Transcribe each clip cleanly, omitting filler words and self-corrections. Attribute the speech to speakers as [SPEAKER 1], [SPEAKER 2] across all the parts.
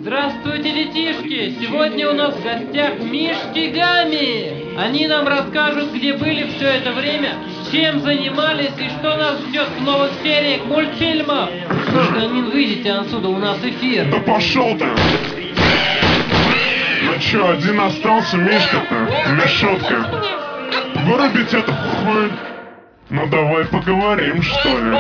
[SPEAKER 1] Здравствуйте, детишки! Сегодня у нас в гостях Мишки Гамми! Они нам расскажут, где были все это время, чем занимались и что нас ждет в новых сериях мультфильмов! Гражданин, выйдите отсюда, у нас эфир!
[SPEAKER 2] Да пошел ты! Ну чё, один остался, Мишка-то? Мишутка. Вырубить эту хуй. Ну давай поговорим, что ли?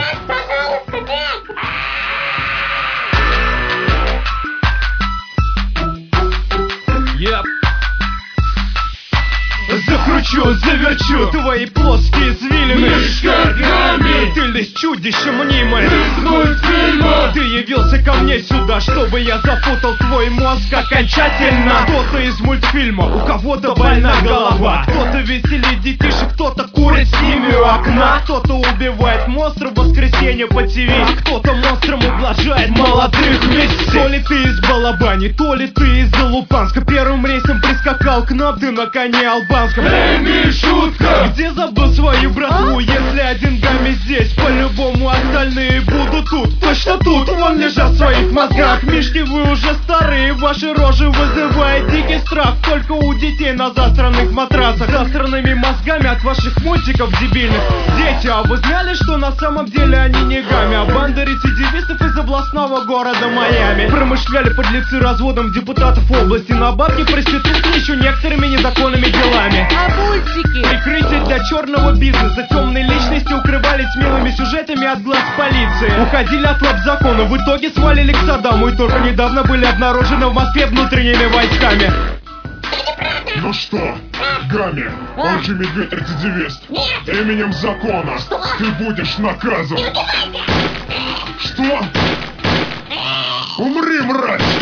[SPEAKER 3] Закручу, заверчу твои плоские извилины.
[SPEAKER 2] Мишка Гамми!
[SPEAKER 3] Ты лишь чудище мнимое
[SPEAKER 2] Из мультфильма!
[SPEAKER 3] Ты явился ко мне сюда, чтобы я запутал твой мозг окончательно. Кто-то из мультфильма, у кого-то больна голова. Кто-то веселит детишек, кто-то курит с ними у окна. Кто-то убивает монстров в воскресенье по ТВ, а кто-то монстром ублажает молодых вместе. То ли ты из Балабани, то ли ты из Лупанска. Первым рейсом прискакал к нам ты на коне албанском.
[SPEAKER 2] Эй, Мишутка!
[SPEAKER 3] Где забыл свою братву? Если один Гамми здесь, по-любому остальные будут тут. Точно тут, вон лежат в своих мозгах. Мишки, вы уже старые, ваши рожи вызывают дикий страх. Только у детей на засранных матрасах, засранными мозгами от ваших мультиков дебильных. Дети, а вы знали, что на самом деле они не Гамми, а банда рецидивистов из областного города Майами? Промышляли подлецы разводом депутатов области на бабки проститутки, еще некоторыми незаконными делами.
[SPEAKER 4] А мультики?
[SPEAKER 3] Прикрытие для черного бизнеса. Темные личности укрывались милыми сюжетами от глаз полиции. Уходили от лап закона, в итоге свалили к Саддаму. И только недавно были обнаружены в Москве внутренними войсками.
[SPEAKER 2] Ну что, Гамми, он же медведь-рецидивист. Именем закона ты будешь наказан. Что? Умри, мразь!